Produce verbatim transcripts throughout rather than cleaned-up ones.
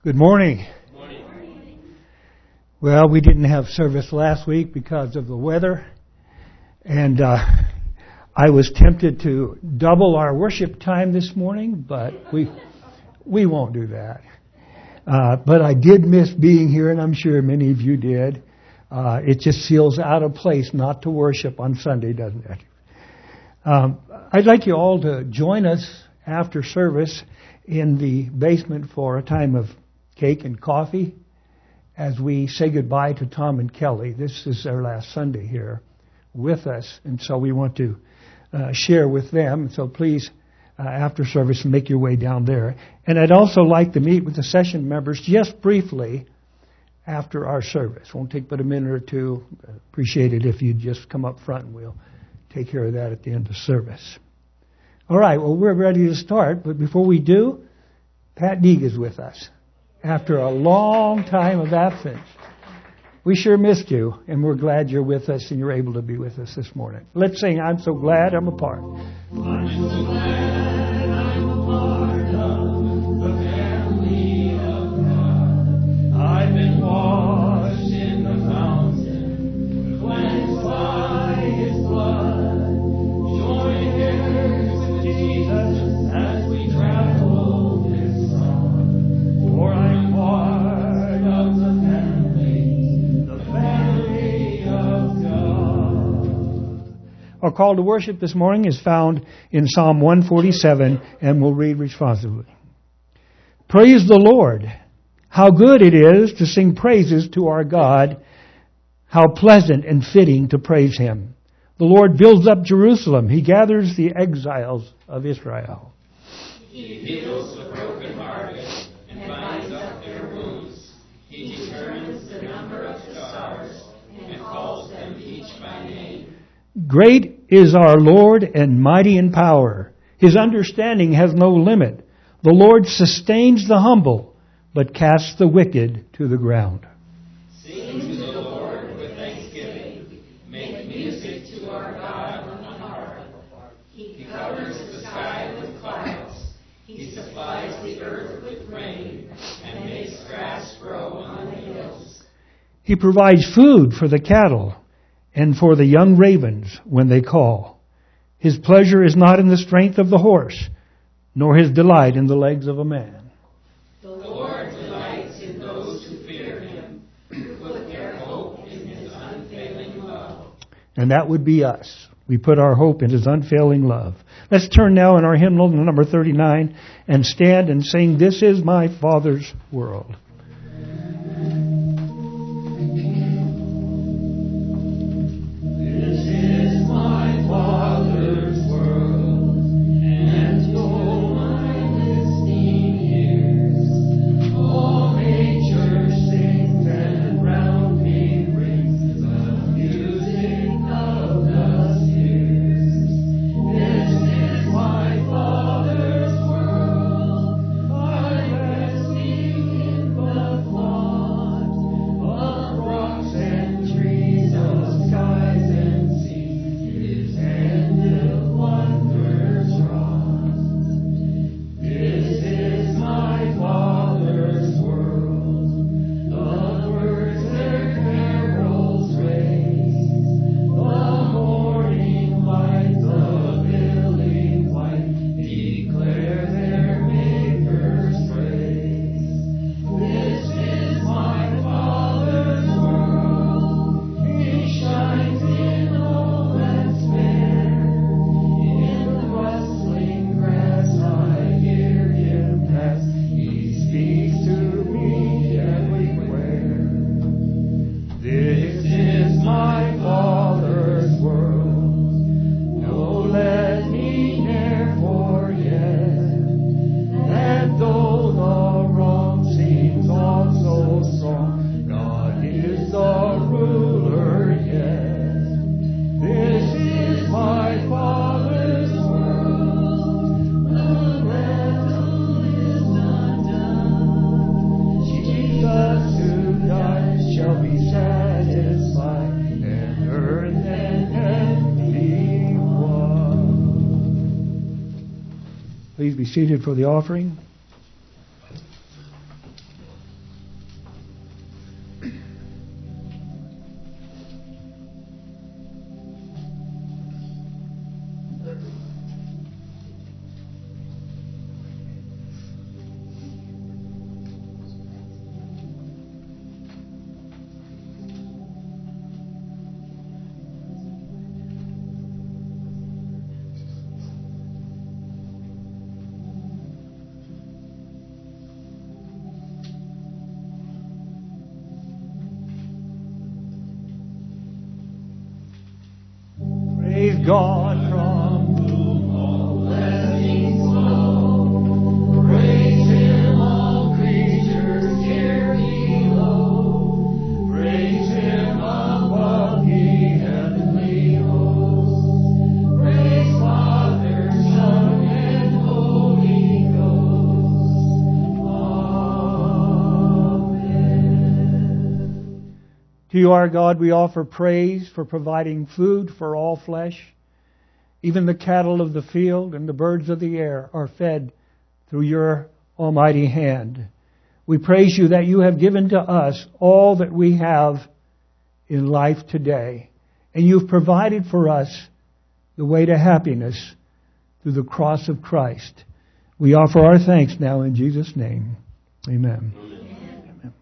Good morning. Good morning. Well, we didn't have service last week because of the weather, and uh, I was tempted to double our worship time this morning, but we we won't do that. Uh, but I did miss being here, and I'm sure many of you did. Uh, it just feels out of place not to worship on Sunday, doesn't it? Um, I'd like you all to join us after service in the basement for a time of cake and coffee as we say goodbye to Tom and Kelly. This is their last Sunday here with us, and so we want to uh, share with them. So please, uh, after service, make your way down there. And I'd also like to meet with the session members just briefly after our service. Won't take but a minute or two. Appreciate it if you'd just come up front, and we'll take care of that at the end of service. All right, well, we're ready to start, but before we do, Pat Deeg is with us after a long time of absence. We sure missed you, and we're glad you're with us and you're able to be with us this morning. Let's sing I'm So Glad I'm a Part. I'm so glad I'm a part of the family of God. I've been washed in the fountain, cleansed by His blood. Join hands with Jesus as we travel this song. For I'm part of the family, the family of God. Our call to worship this morning is found in Psalm one forty-seven, and we'll read responsively. Praise the Lord! How good it is to sing praises to our God. How pleasant and fitting to praise Him. The Lord builds up Jerusalem. He gathers the exiles of Israel. He heals the brokenhearted and binds up their wounds. He determines the number of the stars and calls them each by name. Great is our Lord and mighty in power. His understanding has no limit. The Lord sustains the humble, but casts the wicked to the ground. Sing to the Lord with thanksgiving. Make music to our God on the harp. He covers the sky with clouds. He supplies the earth with rain and makes grass grow on the hills. He provides food for the cattle and for the young ravens when they call. His pleasure is not in the strength of the horse, nor his delight in the legs of a man. The Lord delights in those who fear Him, who put their hope in His unfailing love. And that would be us. We put our hope in His unfailing love. Let's turn now in our hymnal to number thirty-nine and stand and sing, This is My Father's World. This is my Father's world, and oh, my listening ears. All nature sings, and round me rings the music of the spheres. This is my Father's world, I'm resting in the thought of rocks and trees, of skies and seas, His hand of wonders wrought. This is my Father's world, the birds their carols raise, the morning light, the lily white, declare their Maker's praise. This is my Father's world, He shines in all that's fair. In the rustling grass I hear Him pass, He speaks to me everywhere. This is my Father's world, no, let me ne'er forget that though the wrong seems all so strong, God is the ruler yet. This is my Father's world, the battle is not done. Jesus who died shall be satisfied, and earth and heaven be one. Please be seated for the offering. is God from whom all blessings flow. Praise Him, all creatures here below. Praise Him above ye heavenly hosts. Praise Father, Son, and Holy Ghost. Amen. To you, our God, we offer praise for providing food for all flesh. Even the cattle of the field and the birds of the air are fed through your almighty hand. We praise you that you have given to us all that we have in life today. And you've provided for us the way to happiness through the cross of Christ. We offer our thanks now in Jesus' name. Amen. Amen. Amen.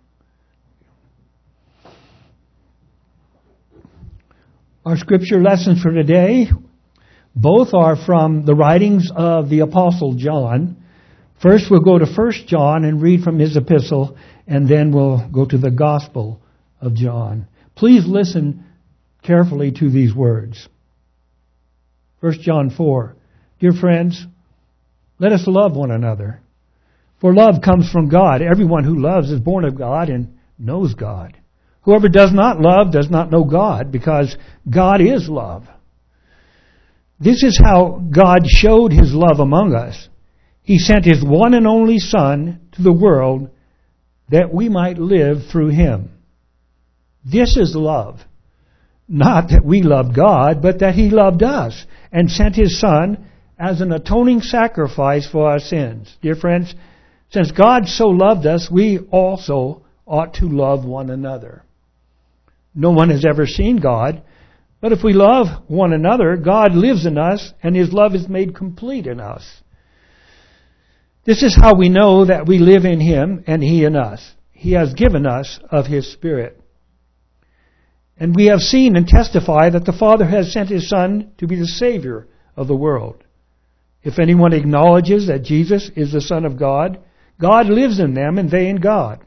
Our scripture lessons for today, both are from the writings of the Apostle John. First we'll go to First John and read from his epistle, and then we'll go to the Gospel of John. Please listen carefully to these words. First John four. Dear friends, let us love one another. For love comes from God. Everyone who loves is born of God and knows God. Whoever does not love does not know God, because God is love. This is how God showed His love among us. He sent His one and only Son to the world that we might live through Him. This is love. Not that we loved God, but that He loved us and sent His Son as an atoning sacrifice for our sins. Dear friends, since God so loved us, we also ought to love one another. No one has ever seen God, but if we love one another, God lives in us and His love is made complete in us. This is how we know that we live in Him and He in us. He has given us of His Spirit. And we have seen and testify that the Father has sent His Son to be the Savior of the world. If anyone acknowledges that Jesus is the Son of God, God lives in them and they in God.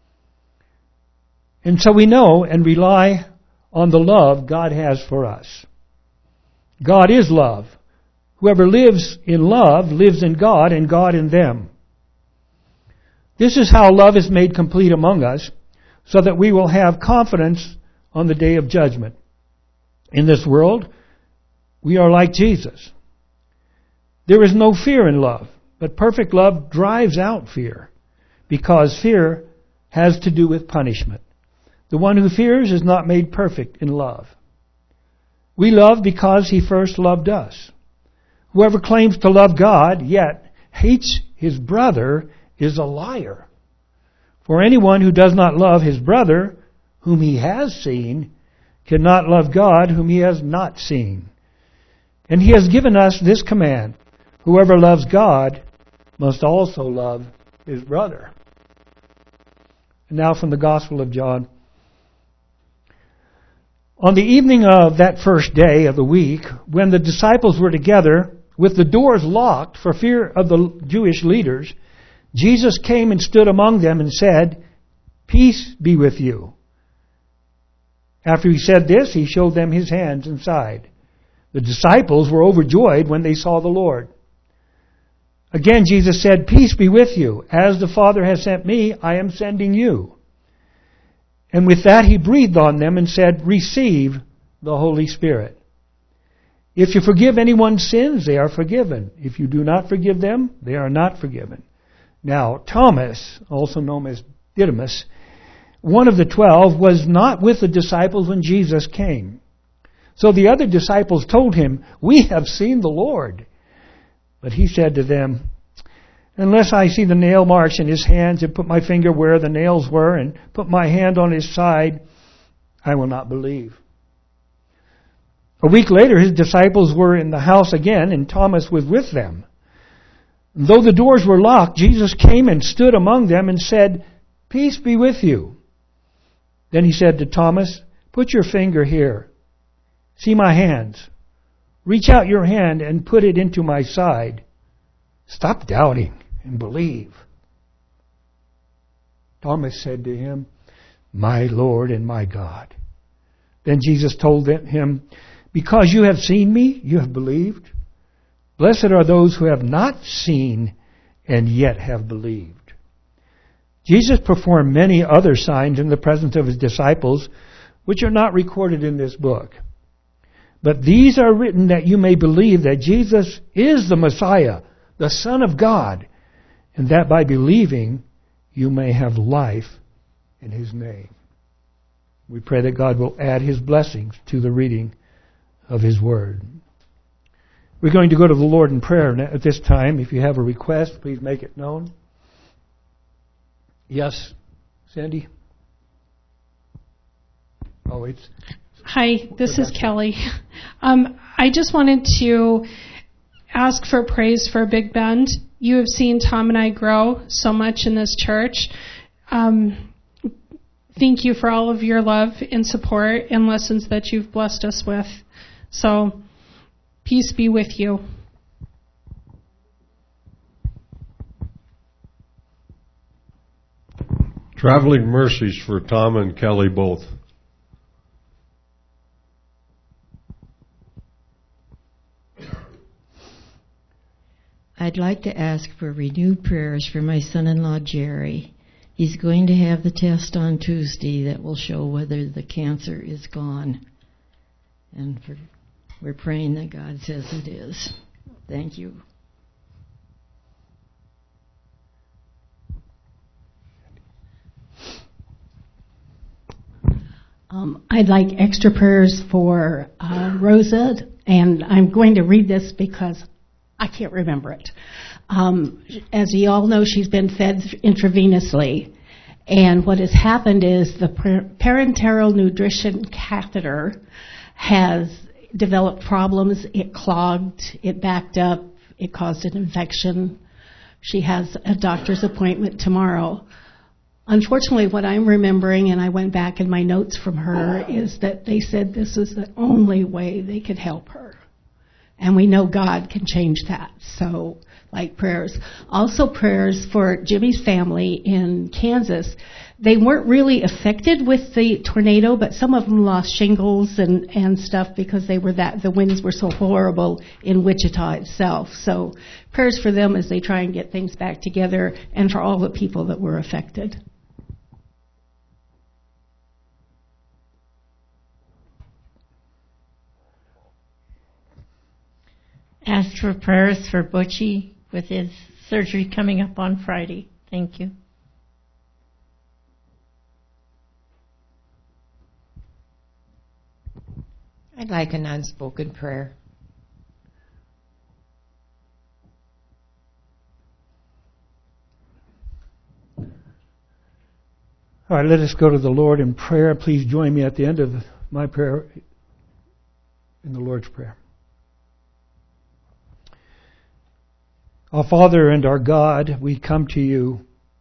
And so we know and rely on the love God has for us. God is love. Whoever lives in love lives in God and God in them. This is how love is made complete among us, so that we will have confidence on the day of judgment. In this world, we are like Jesus. There is no fear in love, but perfect love drives out fear, because fear has to do with punishment. The one who fears is not made perfect in love. We love because He first loved us. Whoever claims to love God, yet hates his brother, is a liar. For anyone who does not love his brother, whom he has seen, cannot love God, whom he has not seen. And He has given us this command: whoever loves God must also love his brother. And now from the Gospel of John. On the evening of that first day of the week, when the disciples were together, with the doors locked for fear of the Jewish leaders, Jesus came and stood among them and said, "Peace be with you." After He said this, He showed them His hands and side. The disciples were overjoyed when they saw the Lord. Again Jesus said, "Peace be with you. As the Father has sent me, I am sending you." And with that He breathed on them and said, "Receive the Holy Spirit. If you forgive anyone's sins, they are forgiven. If you do not forgive them, they are not forgiven." Now, Thomas, also known as Didymus, one of the twelve, was not with the disciples when Jesus came. So the other disciples told Him, "We have seen the Lord." But He said to them, "Unless I see the nail marks in His hands and put my finger where the nails were and put my hand on His side, I will not believe." A week later, His disciples were in the house again, and Thomas was with them. Though the doors were locked, Jesus came and stood among them and said, "Peace be with you." Then He said to Thomas, "Put your finger here. See my hands. Reach out your hand and put it into my side. Stop doubting and believe." Thomas said to Him, "My Lord and my God." Then Jesus told him, Because you have seen me, you have believed. Blessed are those who have not seen and yet have believed. Jesus performed many other signs in the presence of his disciples, which are not recorded in this book. But these are written that you may believe that Jesus is the Messiah, the Son of God, and that by believing you may have life in his name. We pray that God will add his blessings to the reading of his word. We're going to go to the Lord in prayer at this time. If you have a request, please make it known. Yes, Sandy? Oh, it's... Hi, this is Kelly. Um, I just wanted to ask for praise for Big Bend. You have seen Tom and I grow so much in this church. Um, thank you for all of your love and support and lessons that you've blessed us with. So, peace be with you. Traveling mercies for Tom and Kelly both. I'd like to ask for renewed prayers for my son-in-law, Jerry. He's going to have the test on Tuesday that will show whether the cancer is gone. And for, we're praying that God says it is. Thank you. Um, I'd like extra prayers for uh, Rosa, and I'm going to read this because I can't remember it. Um, as you all know, she's been fed intravenously, and what has happened is the parenteral nutrition catheter has developed problems. It clogged, it backed up, it caused an infection. She has a doctor's appointment tomorrow. Unfortunately, what I'm remembering, and I went back in my notes from her, is that they said this is the only way they could help her. And we know God can change that. So, like prayers. Also prayers for Jimmy's family in Kansas. They weren't really affected with the tornado, but some of them lost shingles and, and stuff because they were that the winds were so horrible in Wichita itself. So prayers for them as they try and get things back together, and for all the people that were affected. Ask for prayers for Butchie with his surgery coming up on Friday. Thank you. I'd like an unspoken prayer. All right, let us go to the Lord in prayer. Please join me at the end of my prayer in the Lord's Prayer. Our Father and our God, we come to you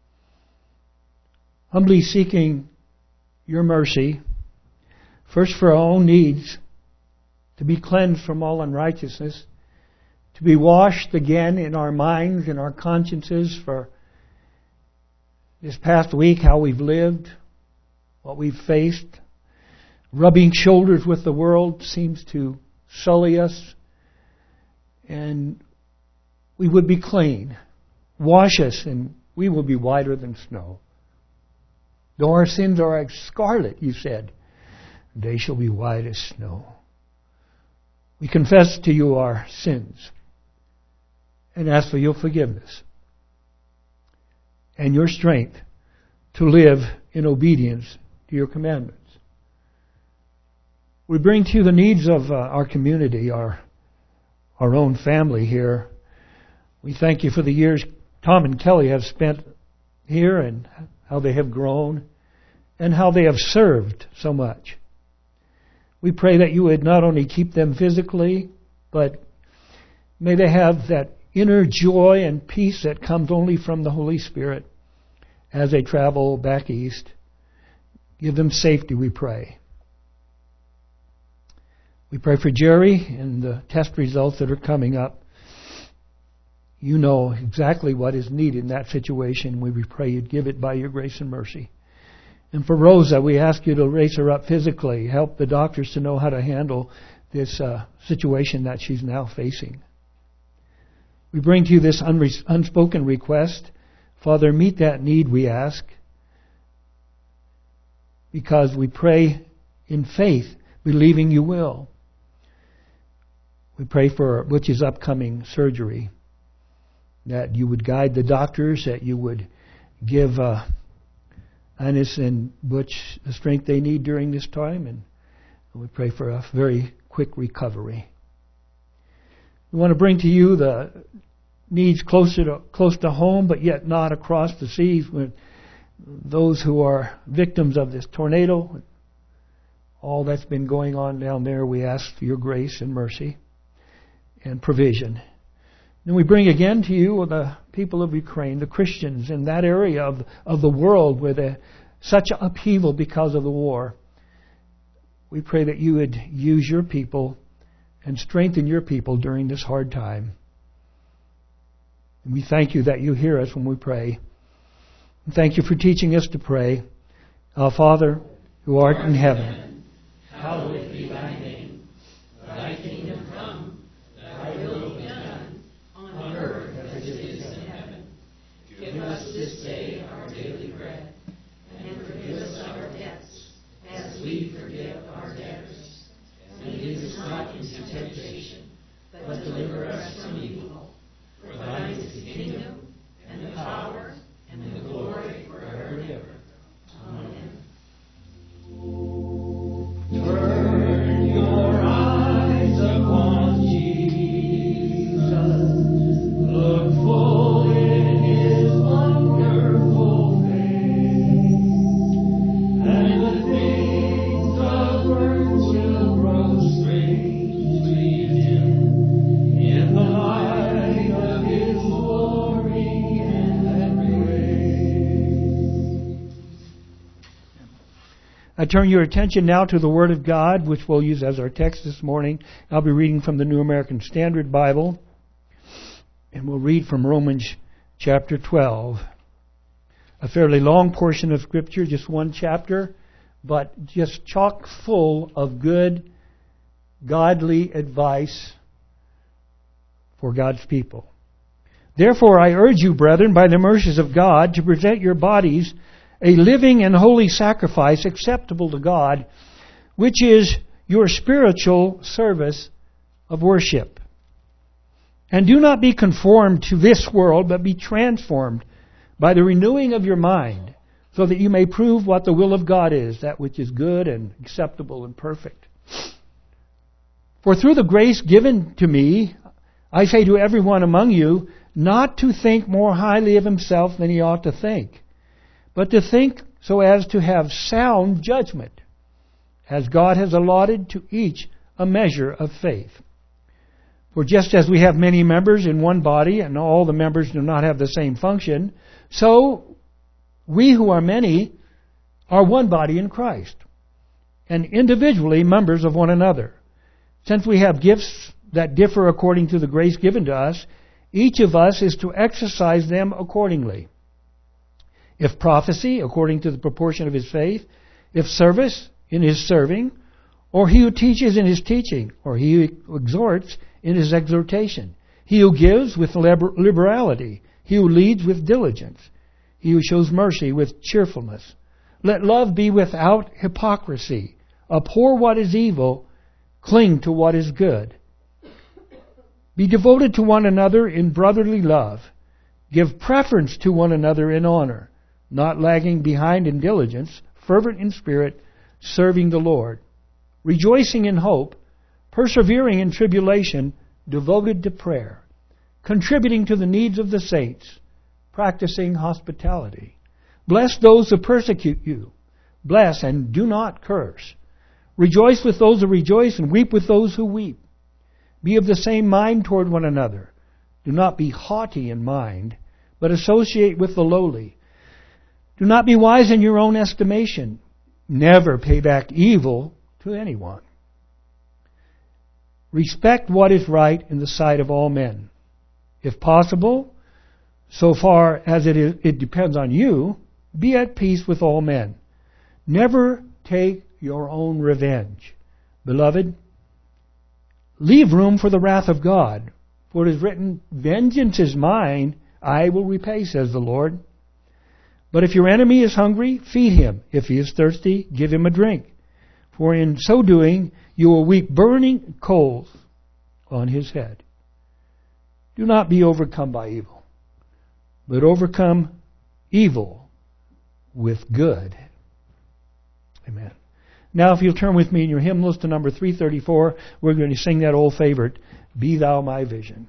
humbly seeking your mercy, first for our own needs, to be cleansed from all unrighteousness, to be washed again in our minds and our consciences for this past week, how we've lived, what we've faced. Rubbing shoulders with the world seems to sully us, and we would be clean. Wash us, and we will be whiter than snow. Though our sins are like scarlet, you said, they shall be white as snow. We confess to you our sins and ask for your forgiveness and your strength to live in obedience to your commandments. We bring to you the needs of uh, our community, our our own family here. We thank you for the years Tom and Kelly have spent here and how they have grown and how they have served so much. We pray that you would not only keep them physically, but may they have that inner joy and peace that comes only from the Holy Spirit as they travel back east. Give them safety, we pray. We pray for Jerry and the test results that are coming up. You know exactly what is needed in that situation. We pray you'd give it by your grace and mercy. And for Rosa, we ask you to raise her up physically, help the doctors to know how to handle this uh, situation that she's now facing. We bring to you this unre- unspoken request. Father, meet that need, we ask, because we pray in faith, believing you will. We pray for Butch's upcoming surgery, that you would guide the doctors, that you would give uh, Ines and Butch the strength they need during this time, and we pray for a very quick recovery. We want to bring to you the needs closer to, close to home, but yet not across the seas. With those who are victims of this tornado, all that's been going on down there, we ask for your grace and mercy and provision. Then we bring again to you the people of Ukraine, the Christians in that area of, of the world where there's such upheaval because of the war. We pray that you would use your people and strengthen your people during this hard time. And we thank you that you hear us when we pray. And thank you for teaching us to pray. Our Father, who art in heaven, hallowed be thy name. Thy kingdom come, thy will be done, on earth as it is in heaven. Give us this day our daily bread, and forgive us our debts, as we forgive our debtors. And lead us not into temptation, but deliver us from evil. For thine is the kingdom, and the power, and the glory forever and ever. Amen. Turn your eyes upon Jesus. Look full in his wonderful face, and the things of earth will grow strangely dim in the light of his glory and grace. I turn your attention now to the Word of God, which we'll use as our text this morning. I'll be reading from the New American Standard Bible, and we'll read from Romans chapter twelve. A fairly long portion of Scripture, just one chapter, but just chock full of good, godly advice for God's people. Therefore, I urge you, brethren, by the mercies of God, to present your bodies a living and holy sacrifice acceptable to God, which is your spiritual service of worship. And do not be conformed to this world, but be transformed by the renewing of your mind, so that you may prove what the will of God is, that which is good and acceptable and perfect. For through the grace given to me, I say to everyone among you, not to think more highly of himself than he ought to think, but to think so as to have sound judgment, as God has allotted to each a measure of faith. For just as we have many members in one body, and all the members do not have the same function, so we who are many are one body in Christ, and individually members of one another. Since we have gifts that differ according to the grace given to us, each of us is to exercise them accordingly. If prophecy, according to the proportion of his faith, if service, in his serving, or he who teaches in his teaching, or he who exhorts in his exhortation, he who gives with liber- liberality, he who leads with diligence, he who shows mercy with cheerfulness. Let love be without hypocrisy. Abhor what is evil, cling to what is good. Be devoted to one another in brotherly love. Give preference to one another in honor, not lagging behind in diligence, fervent in spirit, serving the Lord, rejoicing in hope, persevering in tribulation, devoted to prayer, contributing to the needs of the saints, practicing hospitality. Bless those who persecute you. Bless and do not curse. Rejoice with those who rejoice and weep with those who weep. Be of the same mind toward one another. Do not be haughty in mind, but associate with the lowly. Do not be wise in your own estimation. Never pay back evil to anyone. Respect what is right in the sight of all men. If possible, so far as it, is, it depends on you, be at peace with all men. Never take your own revenge. Beloved, leave room for the wrath of God. For it is written, vengeance is mine, I will repay, says the Lord. But if your enemy is hungry, feed him. If he is thirsty, give him a drink. For in so doing, you will heap burning coals on his head. Do not be overcome by evil, but overcome evil with good. Amen. Now, if you'll turn with me in your hymn list to number three thirty-four, we're going to sing that old favorite, Be Thou My Vision.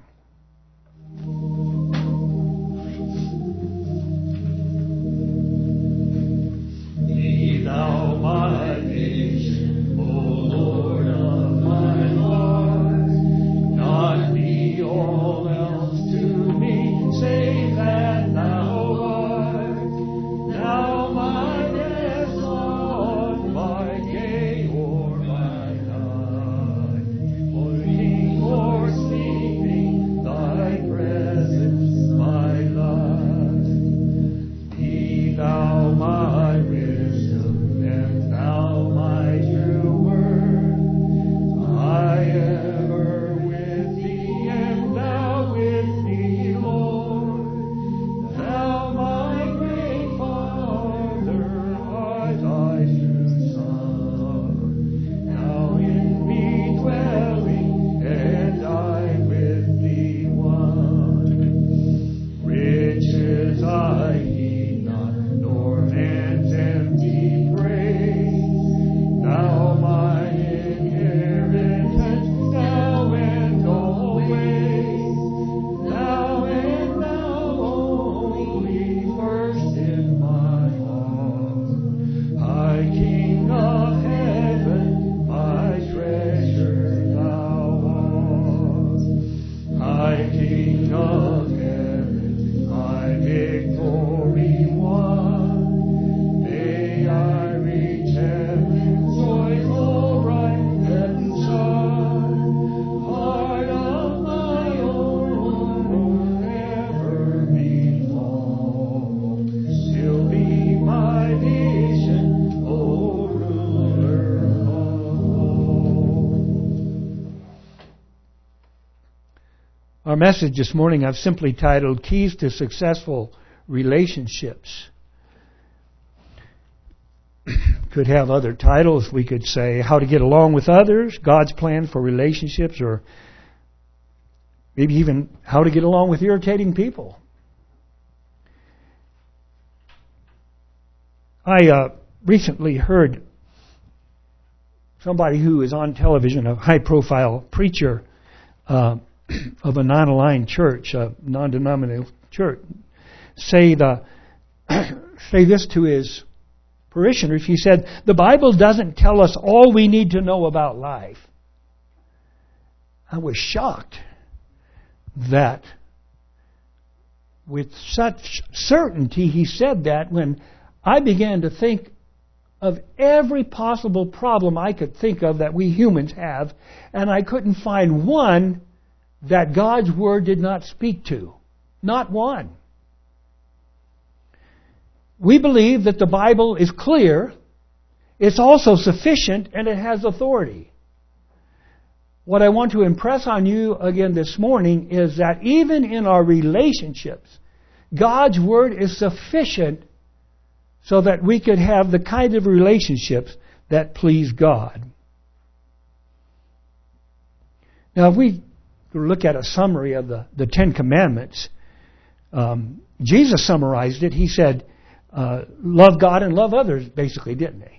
Be Thou my vision, O Lord of my heart, not be all else to me, save that Thou art. Thou my best song, by day or by night, waking or sleeping, Thy presence my life. Be Thou my wisdom, and Thou my true word. I ever with Thee, and Thou with me, Lord. Thou my great Father, art Thy true Son. Thou in me dwelling, and I with Thee one. Riches I heed not, nor man's empty praise. Thou my inheritance, Thou and always. Thou and Thou only, first in my heart. High King of heaven, my treasure Thou art. High King of heaven, my victory won. May I reach heaven's joyful bright and sun. Heart of my own will ever belong. Still be my vision, O ruler of all. Our message this morning I've simply titled Keys to Successful Relationships. Could have other titles. We could say How to Get Along with Others, God's Plan for Relationships, or maybe even How to Get Along with Irritating People. I uh, recently heard somebody who is on television, a high-profile preacher uh, of a non-aligned church, a non-denominational church, say the say this to his parishioners. He said, the Bible doesn't tell us all we need to know about life. I was shocked that with such certainty he said that, when I began to think of every possible problem I could think of that we humans have, and I couldn't find one that God's Word did not speak to. Not one. We believe that the Bible is clear, it's also sufficient, and it has authority. What I want to impress on you again this morning is that even in our relationships, God's Word is sufficient so that we could have the kind of relationships that please God. Now, if we look at a summary of the, the Ten Commandments, um, Jesus summarized it. He said, uh, love God and love others, basically, didn't he?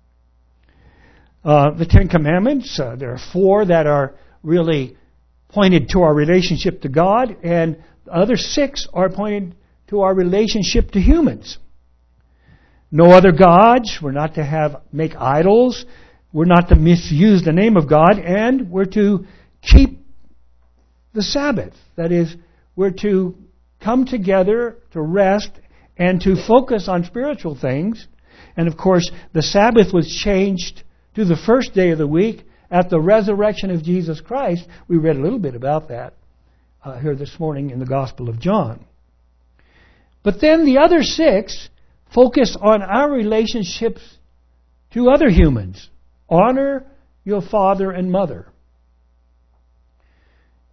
Uh, the Ten Commandments, uh, there are four that are really pointed to our relationship to God, and the other six are pointed to our relationship to humans. No other gods. We're not to have make idols. We're not to misuse the name of God, and we're to keep the Sabbath. That is, we're to come together to rest and to focus on spiritual things. And of course, the Sabbath was changed to the first day of the week at the resurrection of Jesus Christ. We read a little bit about that uh, here this morning in the Gospel of John. But then the other six focus on our relationships to other humans. Honor your father and mother.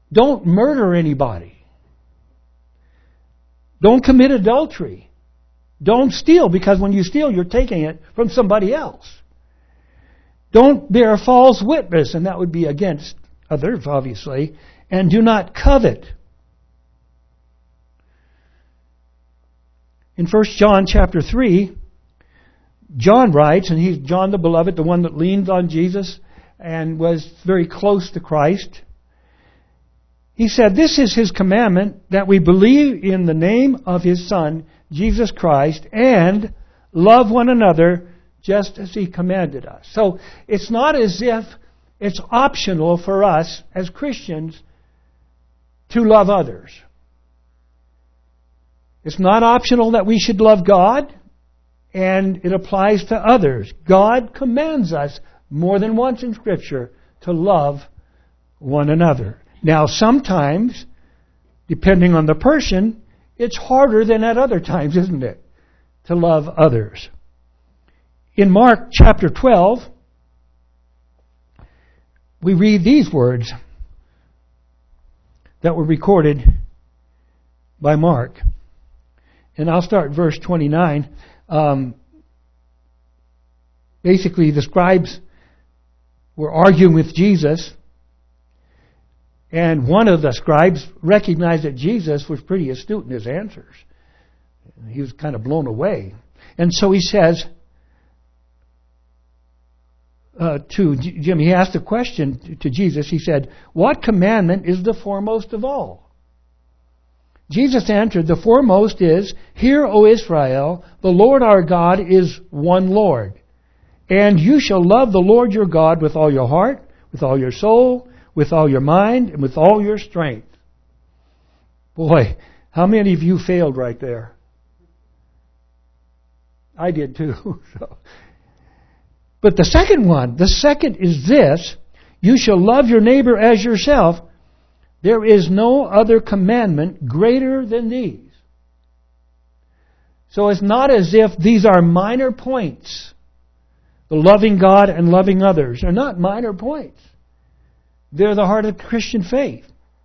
Don't murder anybody. Don't commit adultery. Don't steal, because when you steal, you're taking it from somebody else. Don't bear false witness, and that would be against others, obviously. And do not covet. In First John chapter three, John writes, and he's John the Beloved, the one that leaned on Jesus and was very close to Christ. He said, "This is His commandment, that we believe in the name of His Son, Jesus Christ, and love one another just as He commanded us." So it's not as if it's optional for us as Christians to love others. It's not optional that we should love God, and it applies to others. God commands us more than once in Scripture to love one another. Now, sometimes, depending on the person, it's harder than at other times, isn't it, to love others. In Mark chapter twelve, we read these words that were recorded by Mark. And I'll start verse twenty-nine. Um, basically, the scribes were arguing with Jesus. And one of the scribes recognized that Jesus was pretty astute in his answers. He was kind of blown away. And so he says uh, to Jim, he asked a question to Jesus. He said, "What commandment is the foremost of all?" Jesus answered, "The foremost is, Hear, O Israel, the Lord our God is one Lord. And you shall love the Lord your God with all your heart, with all your soul, with all your mind, and with all your strength." Boy, how many of you failed right there? I did too. So. But the second one, the second is this, "You shall love your neighbor as yourself. There is no other commandment greater than these." So it's not as if these are minor points. The loving God and loving others are not minor points. They're the heart of Christian faith.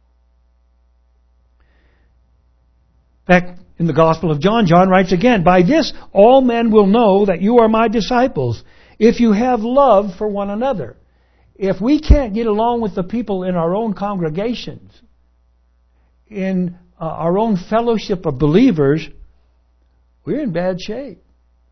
In fact, in the Gospel of John, John writes again, "By this all men will know that you are my disciples, if you have love for one another." If we can't get along with the people in our own congregations, in uh, our own fellowship of believers, we're in bad shape.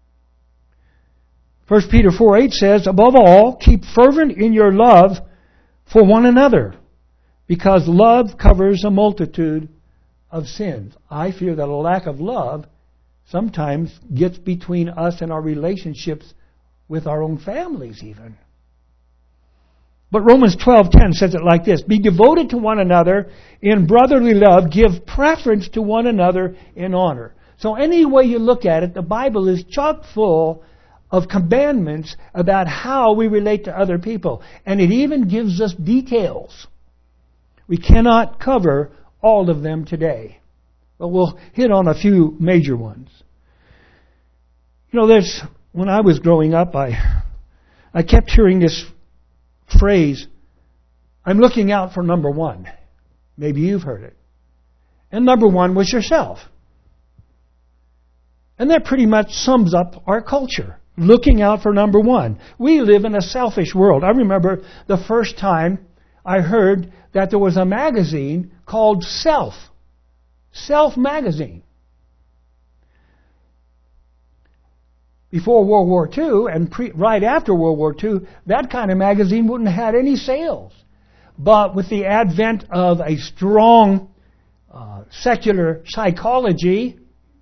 First Peter four eight says, "Above all, keep fervent in your love for one another, because love covers a multitude of sins." I fear that a lack of love sometimes gets between us and our relationships with our own families even. But Romans twelve ten says it like this, "Be devoted to one another in brotherly love. Give preference to one another in honor." So any way you look at it, the Bible is chock full of commandments about how we relate to other people. And it even gives us details. We cannot cover all of them today, but we'll hit on a few major ones. You know, there's when I was growing up, I I kept hearing this phrase, "I'm looking out for number one." Maybe you've heard it. And number one was yourself. And that pretty much sums up our culture. Looking out for number one. We live in a selfish world. I remember the first time I heard that there was a magazine called Self. Self magazine. Before World War Two and pre, right after World War Two, that kind of magazine wouldn't have had any sales. But with the advent of a strong uh, secular psychology,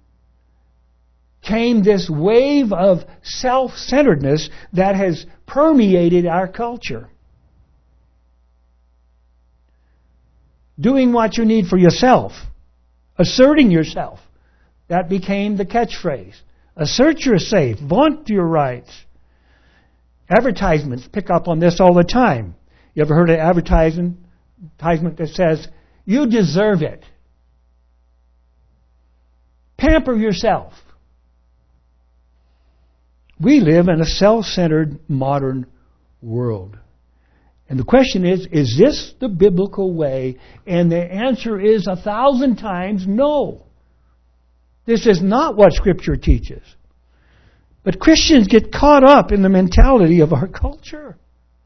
came this wave of self-centeredness that has permeated our culture. Doing what you need for yourself. Asserting yourself. That became the catchphrase. Assert your safe. Vaunt your rights. Advertisements pick up on this all the time. You ever heard of advertisement advertisement that says, "You deserve it. Pamper yourself." We live in a self-centered modern world. And the question is, is this the biblical way? And the answer is a thousand times no. This is not what Scripture teaches. But Christians get caught up in the mentality of our culture.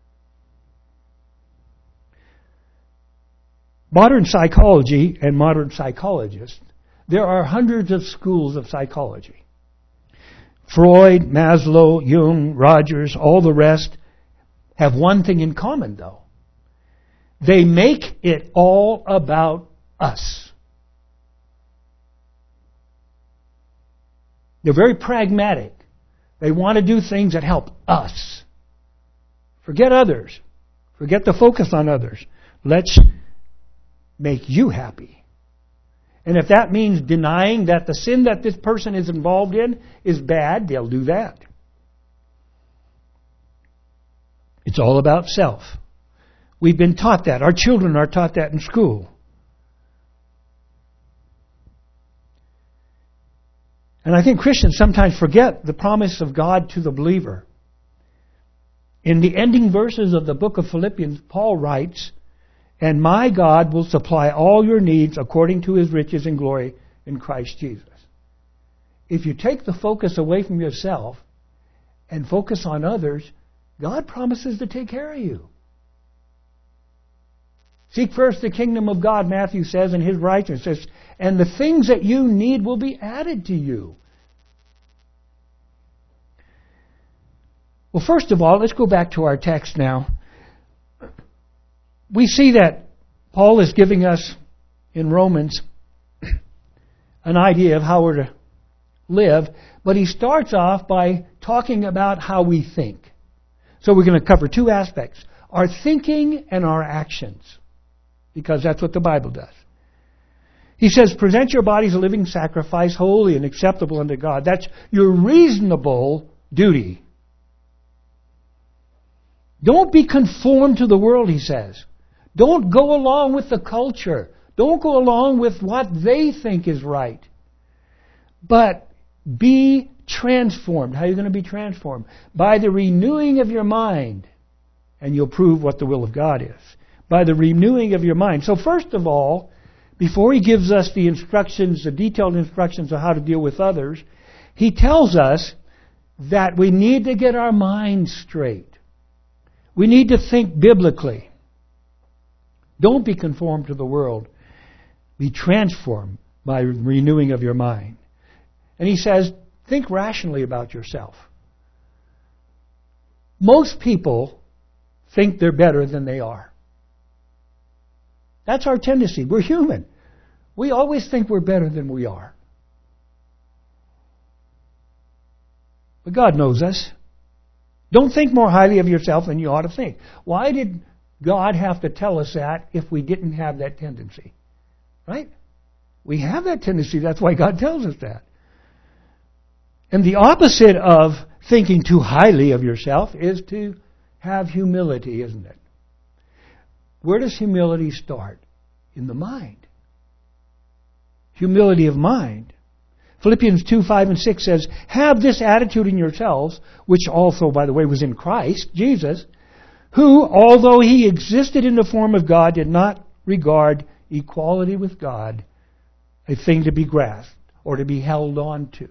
Modern psychology and modern psychologists, there are hundreds of schools of psychology. Freud, Maslow, Jung, Rogers, all the rest have one thing in common, though. They make it all about us. They're very pragmatic. They want to do things that help us. Forget others. Forget the focus on others. Let's make you happy. And if that means denying that the sin that this person is involved in is bad, they'll do that. It's all about self. We've been taught that. Our children are taught that in school. And I think Christians sometimes forget the promise of God to the believer. In the ending verses of the book of Philippians, Paul writes, "And my God will supply all your needs according to His riches and glory in Christ Jesus." If you take the focus away from yourself and focus on others, God promises to take care of you. Seek first the kingdom of God, Matthew says, and His righteousness, and the things that you need will be added to you. Well, first of all, let's go back to our text now. We see that Paul is giving us in Romans an idea of how we're to live, but he starts off by talking about how we think. So we're going to cover two aspects, our thinking and our actions, because that's what the Bible does. He says, present your bodies a living sacrifice, holy and acceptable unto God. That's your reasonable duty. Don't be conformed to the world, he says. Don't go along with the culture. Don't go along with what they think is right. But be transformed. How are you going to be transformed? By the renewing of your mind. And you'll prove what the will of God is. By the renewing of your mind. So first of all, before he gives us the instructions, the detailed instructions of how to deal with others, he tells us that we need to get our minds straight. We need to think biblically. Don't be conformed to the world. Be transformed by renewing of your mind. And he says, think rationally about yourself. Most people think they're better than they are. That's our tendency. We're human. We always think we're better than we are. But God knows us. Don't think more highly of yourself than you ought to think. Why did God have to tell us that if we didn't have that tendency? Right? We have that tendency. That's why God tells us that. And the opposite of thinking too highly of yourself is to have humility, isn't it? Where does humility start? In the mind. Humility of mind. Philippians two, five, and six says, have this attitude in yourselves, which also, by the way, was in Christ, Jesus, who, although He existed in the form of God, did not regard equality with God a thing to be grasped or to be held on to.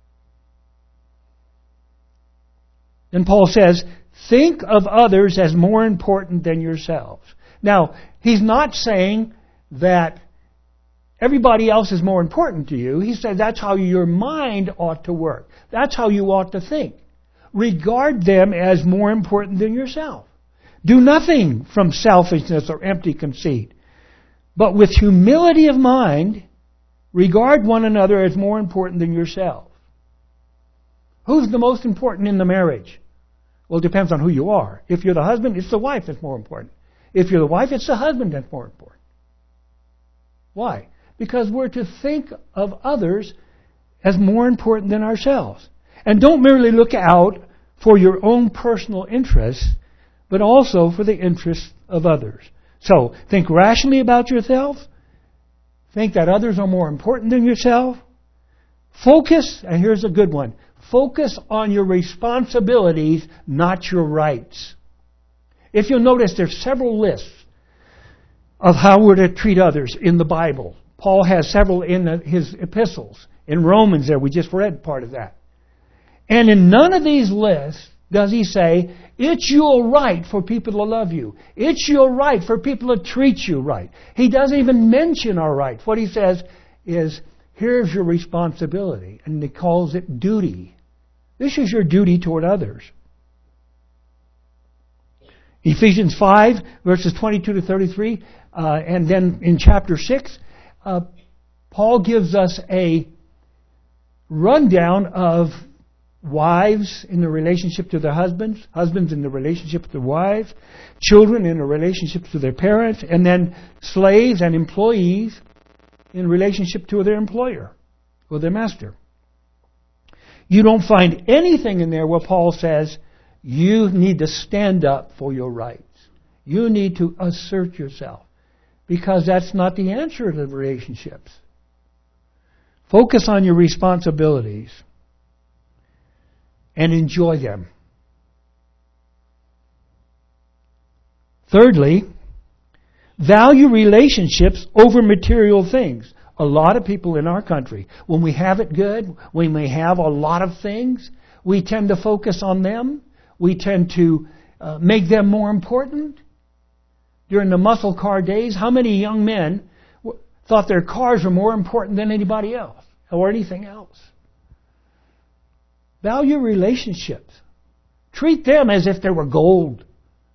Then Paul says, think of others as more important than yourselves. Now, he's not saying that everybody else is more important to you. He said that's how your mind ought to work. That's how you ought to think. Regard them as more important than yourself. Do nothing from selfishness or empty conceit. But with humility of mind, regard one another as more important than yourself. Who's the most important in the marriage? Well, it depends on who you are. If you're the husband, it's the wife that's more important. If you're the wife, it's the husband that's more important. Why? Because we're to think of others as more important than ourselves. And don't merely look out for your own personal interests, but also for the interests of others. So, think rationally about yourself. Think that others are more important than yourself. Focus, and here's a good one, focus on your responsibilities, not your rights. If you'll notice, there's several lists of how we're to treat others in the Bible. Paul has several in his epistles. In Romans there, we just read part of that. And in none of these lists does he say, it's your right for people to love you. It's your right for people to treat you right. He doesn't even mention our rights. What he says is, here's your responsibility. And he calls it duty. This is your duty toward others. Ephesians five, verses twenty-two to thirty-three, uh, and then in chapter six, uh, Paul gives us a rundown of wives in the relationship to their husbands, husbands in the relationship to their wives, children in the relationship to their parents, and then slaves and employees in relationship to their employer or their master. You don't find anything in there where Paul says, you need to stand up for your rights. You need to assert yourself. Because that's not the answer to the relationships. Focus on your responsibilities and enjoy them. Thirdly, value relationships over material things. A lot of people in our country, when we have it good, when we have a lot of things, we tend to focus on them. We tend to uh, make them more important. During the muscle car days, how many young men w- thought their cars were more important than anybody else or anything else? Value relationships. Treat them as if they were gold.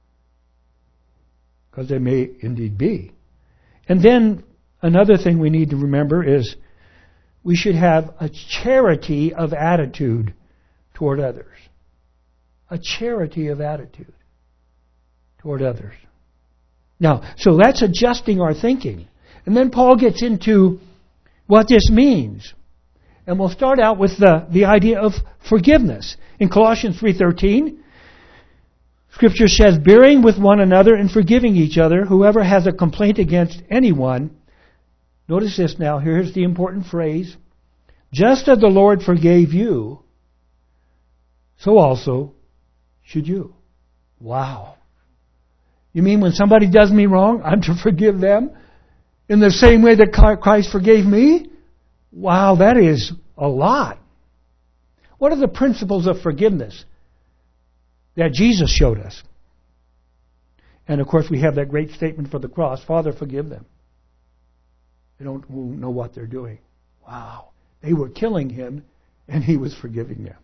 Because they may indeed be. And then another thing we need to remember is we should have a charity of attitude toward others. A charity of attitude toward others. Now, so that's adjusting our thinking. And then Paul gets into what this means. And we'll start out with the, the idea of forgiveness. In Colossians three thirteen, Scripture says, bearing with one another and forgiving each other, whoever has a complaint against anyone. Notice this now, here's the important phrase. Just as the Lord forgave you, so also should you. Wow. You mean when somebody does me wrong, I'm to forgive them in the same way that Christ forgave me? Wow, that is a lot. What are the principles of forgiveness that Jesus showed us? And of course we have that great statement for the cross, Father, forgive them. They don't know what they're doing. Wow. They were killing him and he was forgiving them.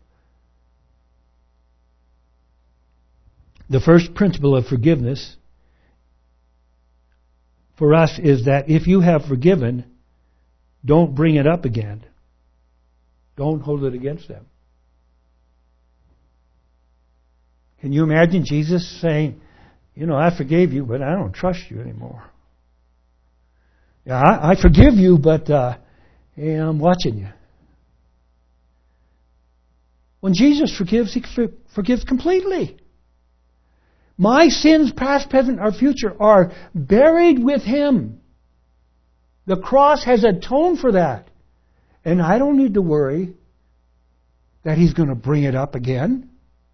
The first principle of forgiveness for us is that if you have forgiven, don't bring it up again. Don't hold it against them. Can you imagine Jesus saying, you know, I forgave you, but I don't trust you anymore. Yeah, I, I forgive you, but uh, yeah, I'm watching you. When Jesus forgives, He forgives completely. My sins, past, present, or future, are buried with Him. The cross has atoned for that. And I don't need to worry that He's going to bring it up again.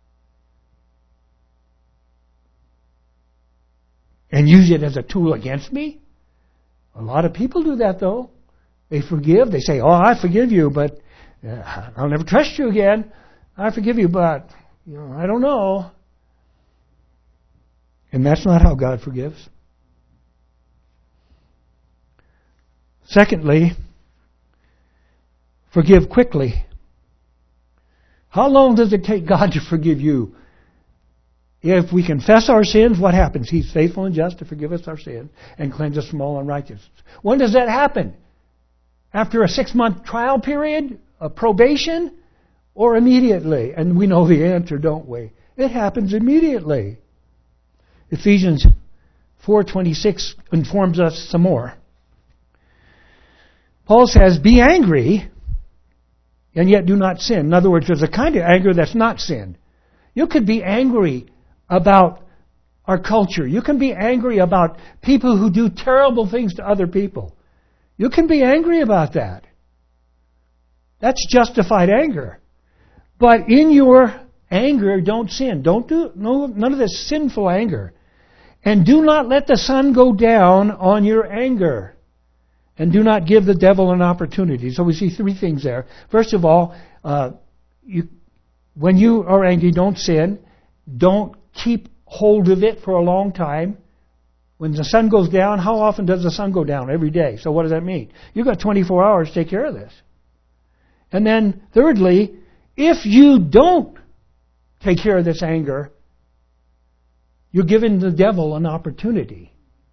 And use it as a tool against me. A lot of people do that, though. They forgive. They say, oh, I forgive you, but uh, I'll never trust you again. I forgive you, but you know, I don't know. And that's not how God forgives. Secondly, forgive quickly. How long does it take God to forgive you? If we confess our sins, what happens? He's faithful and just to forgive us our sins and cleanse us from all unrighteousness. When does that happen? After a six-month trial period? A probation? Or immediately? And we know the answer, don't we? It happens immediately. Ephesians four twenty-six informs us some more. Paul says, be angry, and yet do not sin. In other words, there's a kind of anger that's not sin. You could be angry about our culture. You can be angry about people who do terrible things to other people. You can be angry about that. That's justified anger. But in your anger, don't sin. Don't do no, none of this sinful anger. And do not let the sun go down on your anger. And do not give the devil an opportunity. So we see three things there. First of all, uh, you, when you are angry, don't sin. Don't keep hold of it for a long time. When the sun goes down, how often does the sun go down? Every day. So what does that mean? You've got twenty-four hours to take care of this. And then, thirdly, if you don't take care of this anger, you're giving the devil an opportunity.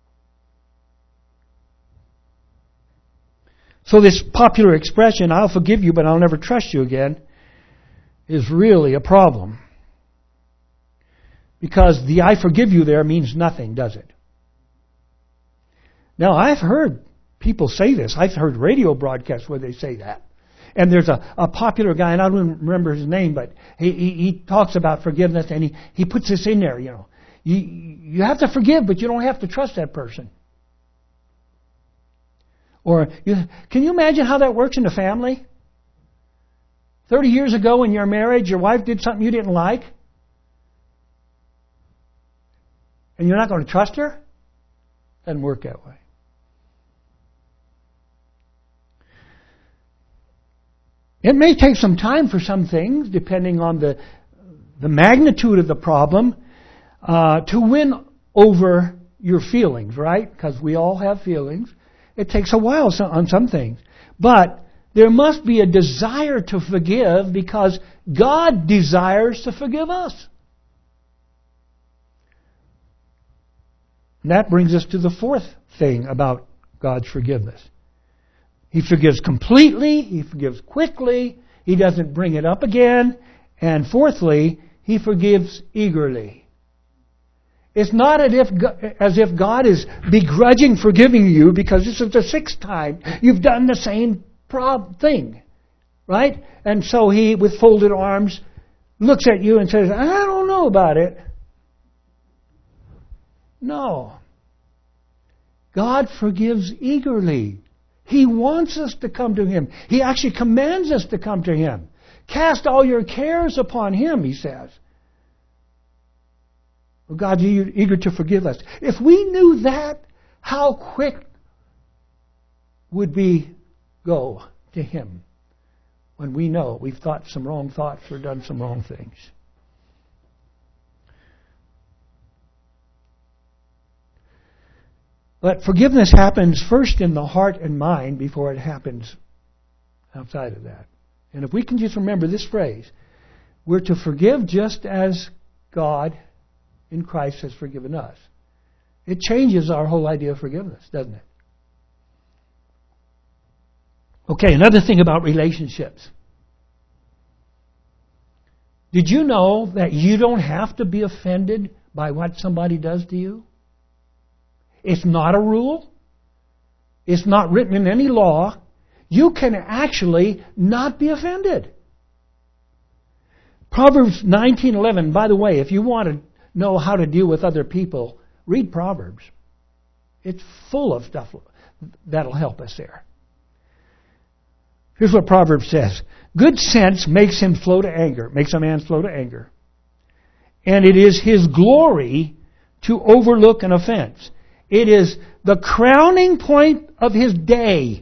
So this popular expression, I'll forgive you, but I'll never trust you again, is really a problem. Because the I forgive you there means nothing, does it? Now, I've heard people say this. I've heard radio broadcasts where they say that. And there's a, a popular guy, and I don't remember his name, but he, he, he talks about forgiveness, and he, he puts this in there, you know. You, you have to forgive, but you don't have to trust that person. Or, you, can you imagine how that works in a family? Thirty years ago in your marriage, your wife did something you didn't like, and you're not going to trust her? Doesn't work that way. It may take some time for some things, depending on the the magnitude of the problem, uh, to win over your feelings, right? Because we all have feelings. It takes a while on some things. But there must be a desire to forgive because God desires to forgive us. And that brings us to the fourth thing about God's forgiveness. He forgives completely. He forgives quickly. He doesn't bring it up again. And fourthly, He forgives eagerly. It's not as if, as if God is begrudging forgiving you because this is the sixth time you've done the same prob- thing. Right? And so He, with folded arms, looks at you and says, I don't know about it. No. God forgives eagerly. He wants us to come to Him. He actually commands us to come to Him. Cast all your cares upon Him, He says. Well, God's eager to forgive us. If we knew that, how quick would we go to Him when we know we've thought some wrong thoughts or done some wrong things? But forgiveness happens first in the heart and mind before it happens outside of that. And if we can just remember this phrase, we're to forgive just as God in Christ has forgiven us. It changes our whole idea of forgiveness, doesn't it? Okay, another thing about relationships. Did you know that you don't have to be offended by what somebody does to you? It's not a rule. It's not written in any law. You can actually not be offended. Proverbs nineteen eleven, by the way, if you want to know how to deal with other people, read Proverbs. It's full of stuff that'll help us there. Here's what Proverbs says. Good sense makes him slow to anger, makes a man slow to anger. And it is his glory to overlook an offense. It is the crowning point of his day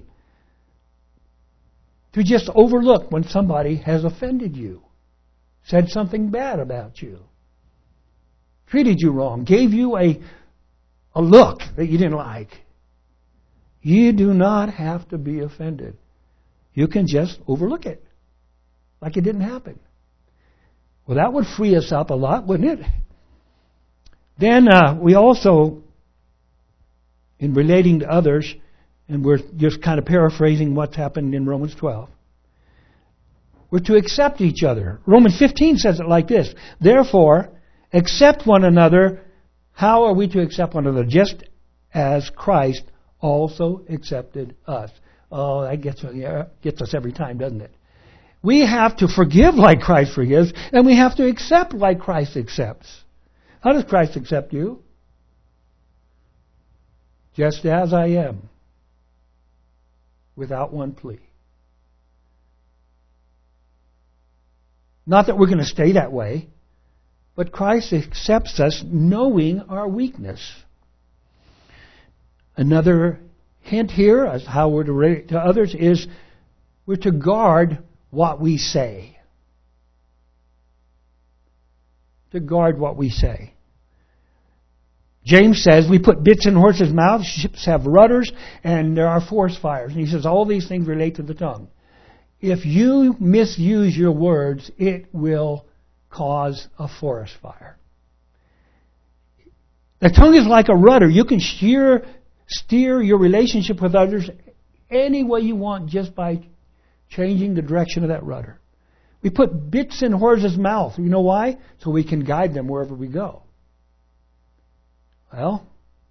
to just overlook when somebody has offended you, said something bad about you, treated you wrong, gave you a, a look that you didn't like. You do not have to be offended. You can just overlook it like it didn't happen. Well, that would free us up a lot, wouldn't it? Then uh, we also, in relating to others, and we're just kind of paraphrasing what's happened in Romans twelve, we're to accept each other. Romans fifteen says it like this. Therefore, accept one another. How are we to accept one another? Just as Christ also accepted us. Oh, that gets, yeah, gets us every time, doesn't it? We have to forgive like Christ forgives, and we have to accept like Christ accepts. How does Christ accept you? Just as I am, without one plea. Not that we're going to stay that way, but Christ accepts us knowing our weakness. Another hint here as how we're to relate to others is we're to guard what we say. To guard what we say. James says we put bits in horses' mouths, ships have rudders, and there are forest fires. And he says all these things relate to the tongue. If you misuse your words, it will cause a forest fire. The tongue is like a rudder. You can steer, steer your relationship with others any way you want just by changing the direction of that rudder. We put bits in horses' mouth. You know why? So we can guide them wherever we go. Well,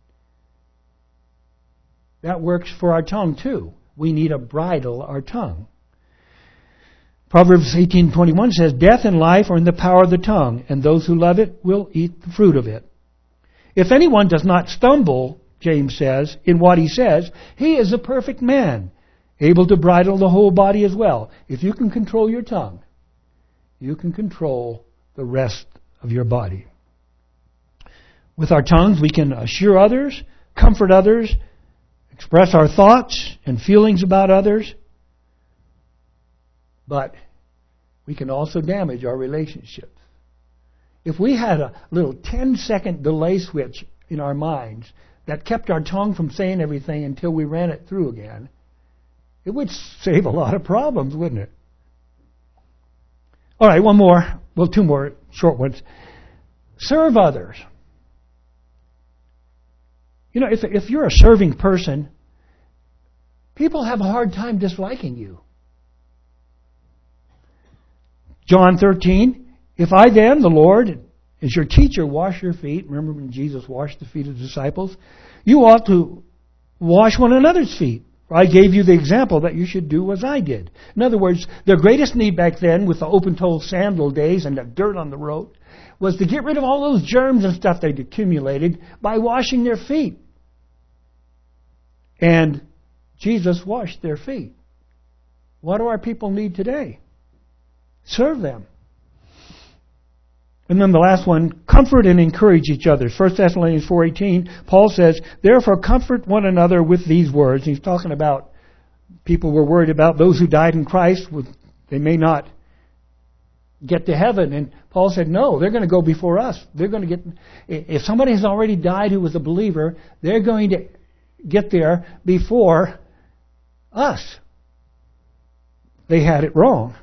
that works for our tongue too. We need to bridle our tongue. Proverbs eighteen twenty-one says, "Death and life are in the power of the tongue, and those who love it will eat the fruit of it." If anyone does not stumble, James says, in what he says, he is a perfect man, able to bridle the whole body as well. If you can control your tongue, you can control the rest of your body. With our tongues, we can assure others, comfort others, express our thoughts and feelings about others. But we can also damage our relationships. If we had a little ten-second delay switch in our minds that kept our tongue from saying everything until we ran it through again, it would save a lot of problems, wouldn't it? All right, one more. Well, two more short ones. Serve others. You know, if if you're a serving person, people have a hard time disliking you. John thirteen, "If I then, the Lord, as your teacher, wash your feet," remember when Jesus washed the feet of the disciples, "you ought to wash one another's feet. For I gave you the example that you should do as I did." In other words, their greatest need back then, with the open-toe sandal days and the dirt on the road, was to get rid of all those germs and stuff they'd accumulated by washing their feet. And Jesus washed their feet. What do our people need today? Serve them. And then the last one, comfort and encourage each other. First Thessalonians four eighteen, Paul says, "Therefore comfort one another with these words." He's talking about people were worried about those who died in Christ. They may not get to heaven. And Paul said, no, they're going to go before us. They're going to get, if somebody has already died who was a believer, they're going to get there before us. They had it wrong.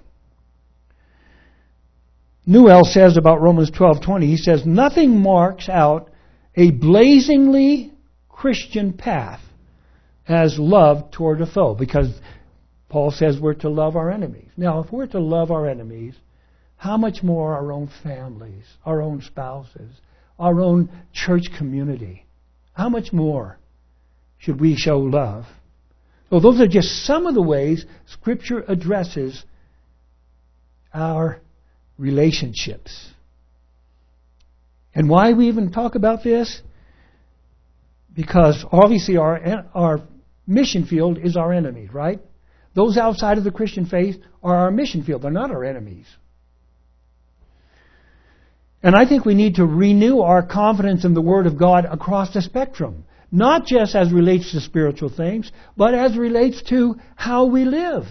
Newell says about Romans twelve twenty, he says, "Nothing marks out a blazingly Christian path as love toward a foe." Because Paul says we're to love our enemies. Now, if we're to love our enemies, how much more our own families, our own spouses, our own church community? How much more should we show love? So those are just some of the ways Scripture addresses our relationships. And why we even talk about this? Because obviously our our mission field is our enemies, right? Those outside of the Christian faith are our mission field. They're not our enemies. And I think we need to renew our confidence in the Word of God across the spectrum. Not just as relates to spiritual things, but as relates to how we live.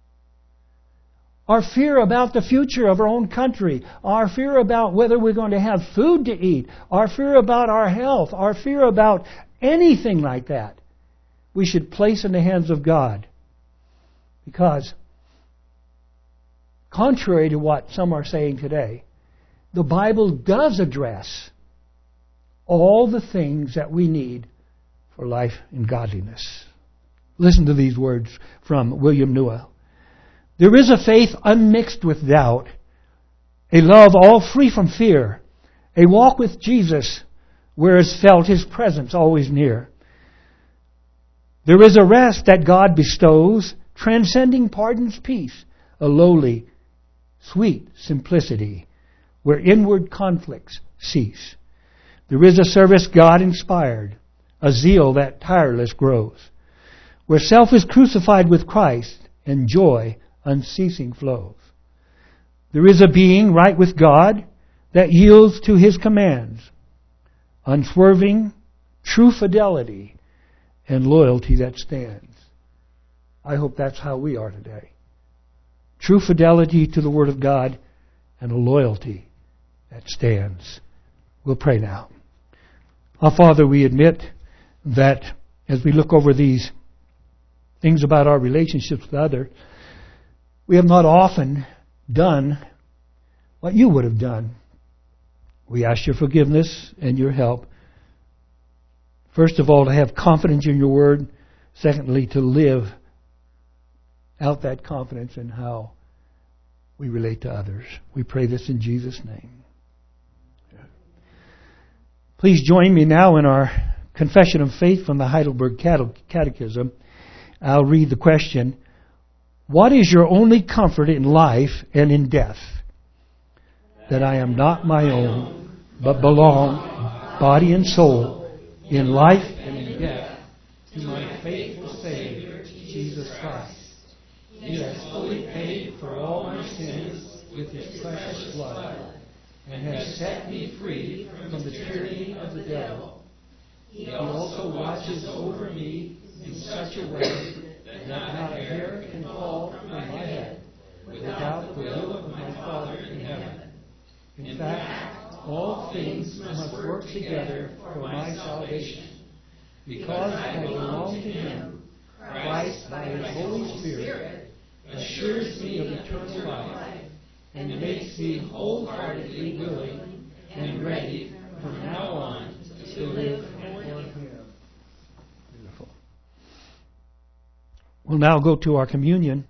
Our fear about the future of our own country. Our fear about whether we're going to have food to eat. Our fear about our health. Our fear about anything like that. We should place in the hands of God. Because, contrary to what some are saying today, the Bible does address all the things that we need for life and godliness. Listen to these words from William Newell. "There is a faith unmixed with doubt, a love all free from fear, a walk with Jesus where is felt His presence always near. There is a rest that God bestows, transcending pardon's peace, a lowly, sweet simplicity where inward conflicts cease. There is a service God inspired, a zeal that tireless grows, where self is crucified with Christ and joy unceasing flows. There is a being right with God, that yields to His commands, unswerving, true fidelity, and loyalty that stands. I hope that's how we are today. True fidelity to the Word of God and a loyalty that stands. We'll pray now. Our Father, we admit that as we look over these things about our relationships with others, we have not often done what you would have done. We ask your forgiveness and your help. First of all, to have confidence in your word. Secondly, to live out that confidence in how we relate to others. We pray this in Jesus' name. Please join me now in our confession of faith from the Heidelberg Catechism. I'll read the question. What is your only comfort in life and in death? That I am not my own, but belong, body and soul, in life and in death, to my faithful Savior, Jesus Christ. He has fully paid for all my sins with His precious blood, and has set me free from the tyranny of the devil. He also watches over me in such a way that not a hair can fall from my head without the will of my Father in heaven. In fact, all things must work together for my salvation. Because I belong to Him, Christ, by His Holy Spirit, assures me of eternal life and makes me wholeheartedly willing and ready from now on to live for Him. Beautiful. We'll now go to our communion.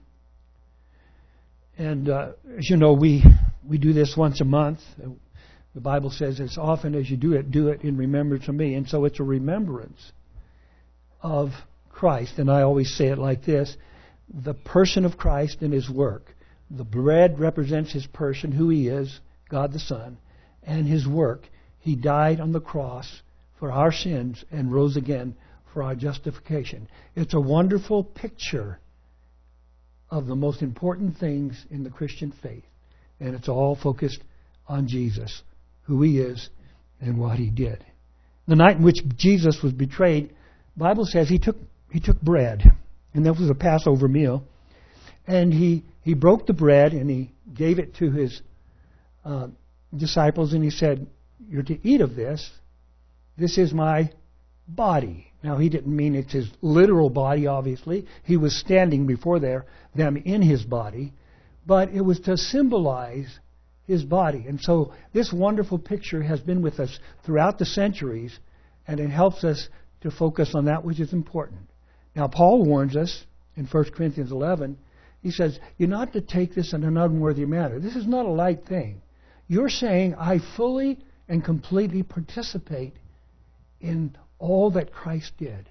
And uh, as you know, we, we do this once a month. The Bible says as often as you do it, do it in remembrance of me. And so it's a remembrance of Christ. And I always say it like this. The person of Christ and His work. The bread represents His person, who He is, God the Son, and His work. He died on the cross for our sins and rose again for our justification. It's a wonderful picture of the most important things in the Christian faith. And it's all focused on Jesus, who He is, and what He did. The night in which Jesus was betrayed, the Bible says He took He took bread, and that was a Passover meal, and He, he broke the bread and He gave it to His uh, disciples, and He said, "You're to eat of this. This is my body." Now, He didn't mean it's His literal body, obviously. He was standing before there, them in His body. But it was to symbolize His body. And so this wonderful picture has been with us throughout the centuries, and it helps us to focus on that which is important. Now, Paul warns us in First Corinthians eleven. He says, you're not to take this in an unworthy manner. This is not a light thing. You're saying, I fully and completely participate in all that Christ did.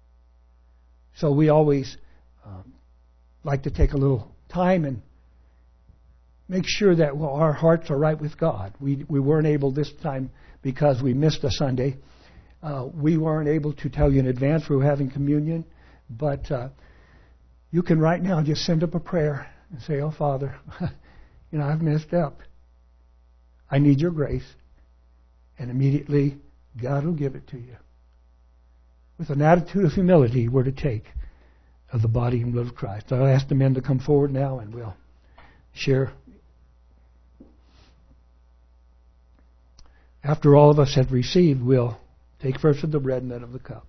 So we always um, like to take a little time and make sure that well, our hearts are right with God. We we weren't able this time because we missed a Sunday. Uh, we weren't able to tell you in advance we were having communion, but uh, you can right now just send up a prayer and say, "Oh Father, you know I've messed up. I need Your grace," and immediately God will give it to you. With an attitude of humility, we're to take of the body and blood of Christ. I'll ask the men to come forward now, and we'll share. After all of us have received, we'll take first of the bread and then of the cup.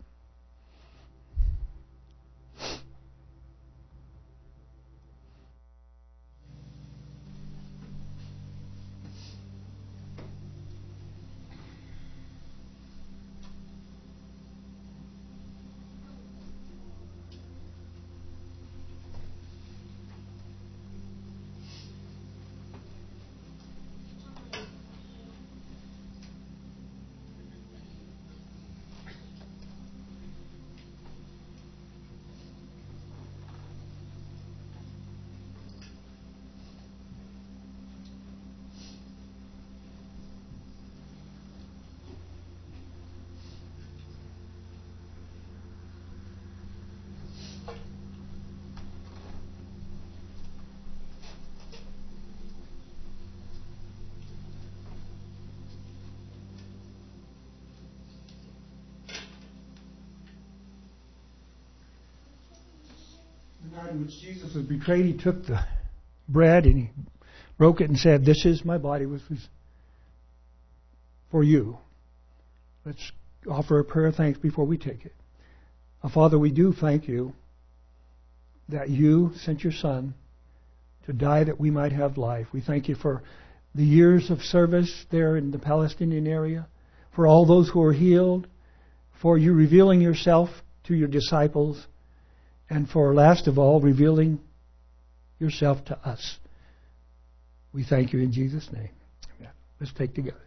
night in which Jesus was betrayed, he took the bread and he broke it and said, "This is my body, which was for you." Let's offer a prayer of thanks before we take it. Our Father, we do thank you that you sent your Son to die that we might have life. We thank you for the years of service there in the Palestinian area, for all those who are healed, for you revealing yourself to your disciples, and for, last of all, revealing yourself to us. We thank you in Jesus' name. Amen. Let's take together.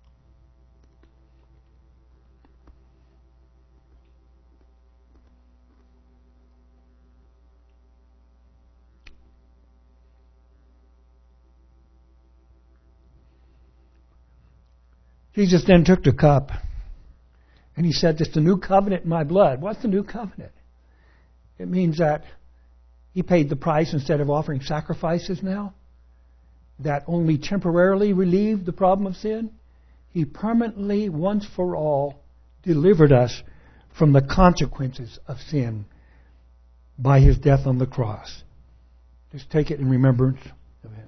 Jesus then took the cup and he said, "This is the new covenant in my blood." What's the new covenant? It means that he paid the price instead of offering sacrifices now that only temporarily relieved the problem of sin. He permanently, once for all, delivered us from the consequences of sin by his death on the cross. Just take it in remembrance of him.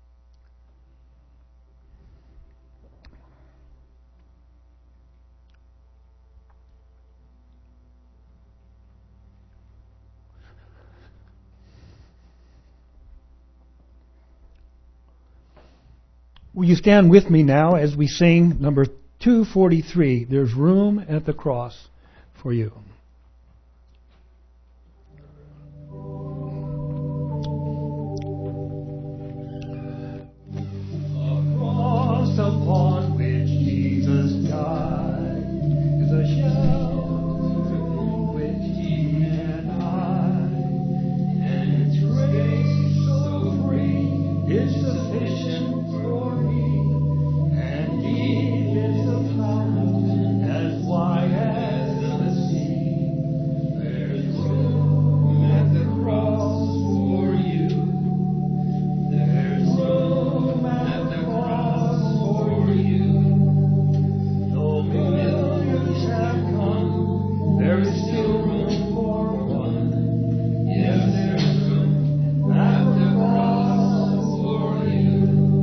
Will you stand with me now as we sing number two forty-three, "There's Room at the Cross for You." The cross upon which Jesus died is a shelter which he and I, and its grace so free is sufficient for me, and deep is the fountain as wide as the sea. There's room at the cross for you. There's room at the cross for you. Though millions have come, there is still room for one. Yes, there's room at the cross for you.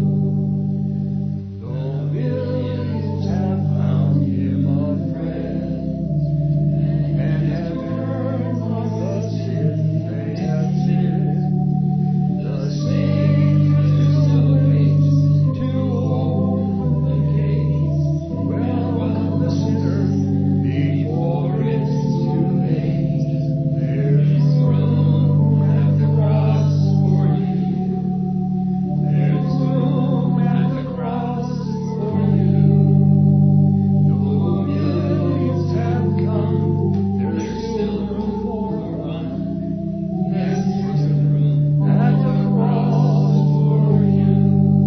Though millions have found him a friend and have turned from the sin they have sinned, the Savior still waits to open the gates. Welcome the sinner before it's too late. There's room at the cross for you. There's room at the cross for you. Though millions have come, there's still room for one. Yes, there's room at the cross for you.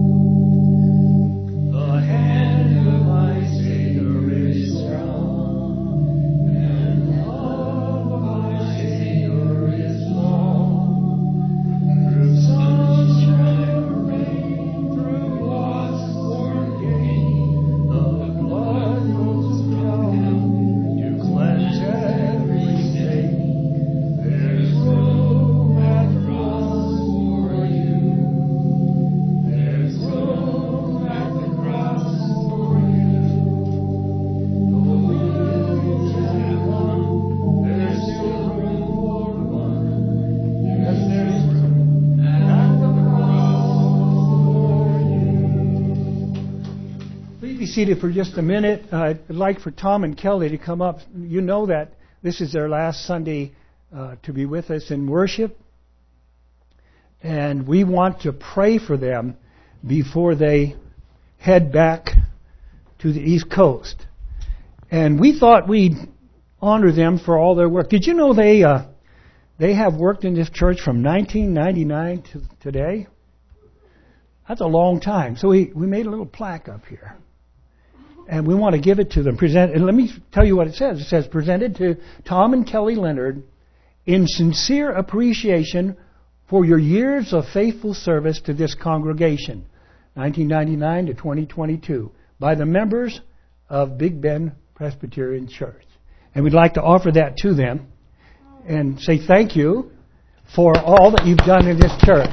The hand of my Savior is strong, and the love of my Savior is long. Through sunshine or rain, through loss or gain, the blood flows of Calvary to cleanse every stain. There's room at the cross for you. There's room at the cross for you. Though millions have come, there's still room for one. Yes, there's room at the cross for you. Please be seated for just a minute. Uh, I'd like for Tom and Kelly to come up. You know that this is their last Sunday uh, to be with us in worship. And we want to pray for them before they head back to the East Coast. And we thought we'd honor them for all their work. Did you know they uh, they have worked in this church from nineteen ninety-nine to today? That's a long time. So we, we made a little plaque up here. And we want to give it to them. Present, and let me tell you what it says. It says, "Presented to Tom and Kelly Leonard in sincere appreciation for your years of faithful service to this congregation, nineteen ninety-nine to twenty twenty-two, by the members of Big Bend Presbyterian Church." And we'd like to offer that to them and say thank you for all that you've done in this church.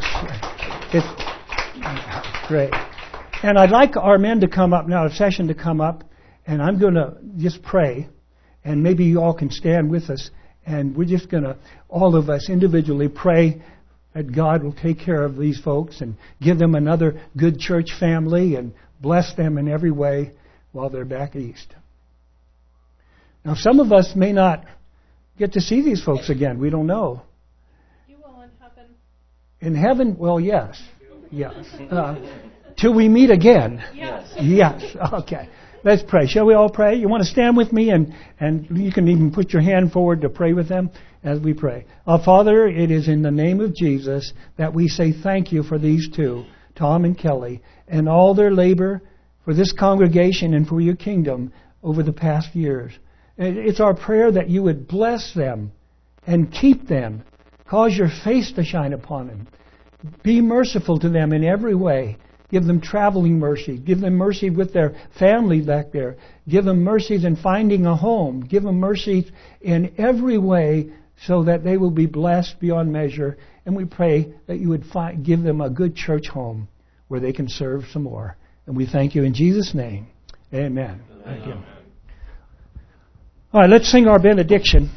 It's great. And I'd like our men to come up now, a session to come up, and I'm going to just pray, and maybe you all can stand with us, and we're just going to, all of us individually, pray that God will take care of these folks and give them another good church family and bless them in every way while they're back east. Now, some of us may not get to see these folks again. We don't know. You will in heaven. In heaven? Well, yes. Yes. Uh, till we meet again. Yes. Yes. Okay. Let's pray. Shall we all pray? You want to stand with me, and, and you can even put your hand forward to pray with them as we pray. Our Father, it is in the name of Jesus that we say thank you for these two, Tom and Kelly, and all their labor for this congregation and for your kingdom over the past years. It's our prayer that you would bless them and keep them. Cause your face to shine upon them. Be merciful to them in every way. Give them traveling mercy. Give them mercy with their family back there. Give them mercies in finding a home. Give them mercies in every way so that they will be blessed beyond measure. And we pray that you would find, give them a good church home where they can serve some more. And we thank you in Jesus' name. Amen. Thank you. All right, let's sing our benediction.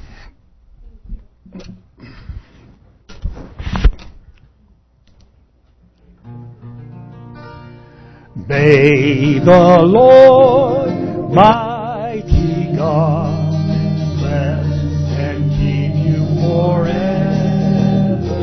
May the Lord, mighty God, bless and keep you forever.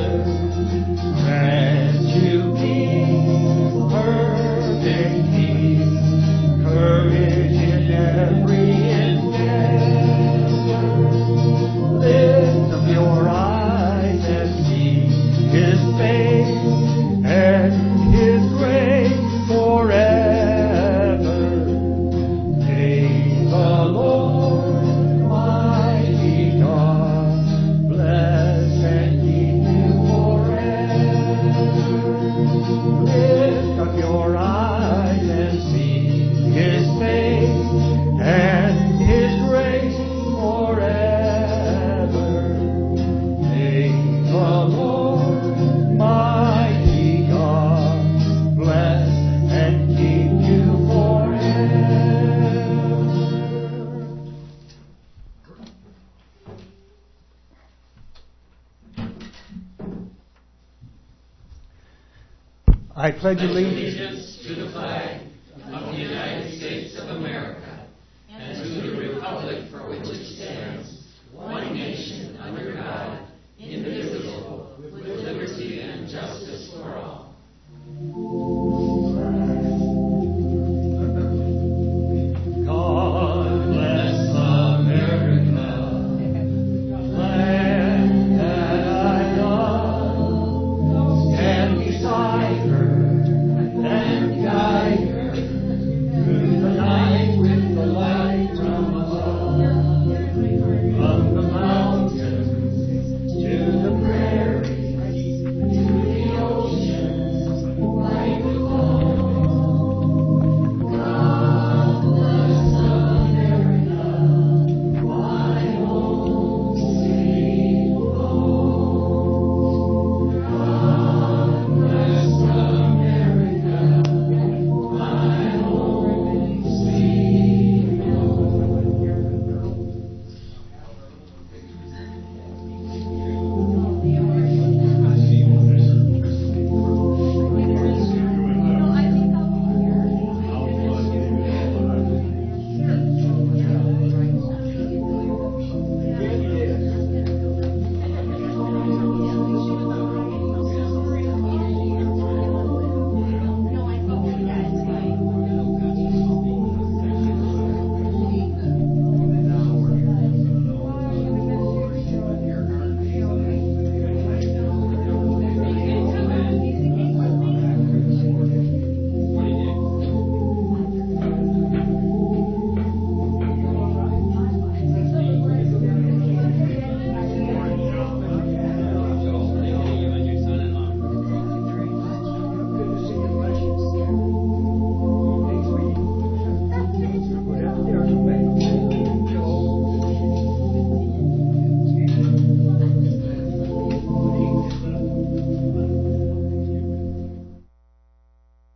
Grant you peace, perfect peace, courage in every endeavor. Lift up your eyes and see His face and His grace forever. May the Lord, mighty God, bless and keep you forever. Lift up your eyes and see His face and His grace forever. May the Lord, mighty God, bless and keep you forever. I pledge allegiance To the flag of the United States